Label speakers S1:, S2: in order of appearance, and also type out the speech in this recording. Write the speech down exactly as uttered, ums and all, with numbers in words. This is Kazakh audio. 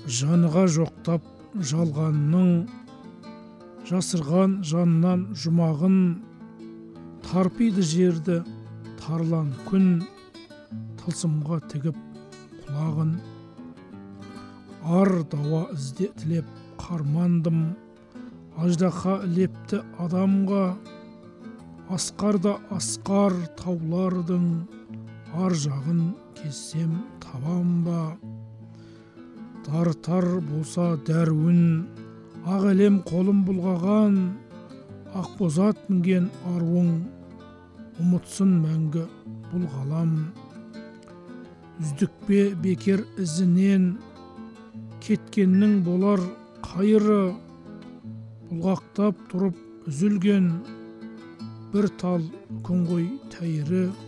S1: жаныға жоқтап жалғанның, жасырған жаннан жұмағын, тарпиды жерді тарлан күн, тылсымға тігіп құлағын. Ар дауа ізде тілеп қармандым, аждаһа ілепті адамға, асқарда асқар таулардың, ар жағын кезсем табам ба. Тартар болса дәруін, ақ әлем қолым бұлғаған, ақбозат мінген аруың, ұмытсын мәңгі бұл ғалам. Үздікпе бекер ізінен, кеткеннің болар қайыры, бұлғақтап тұрып үзілген, бір тал күн ғой тәйірі.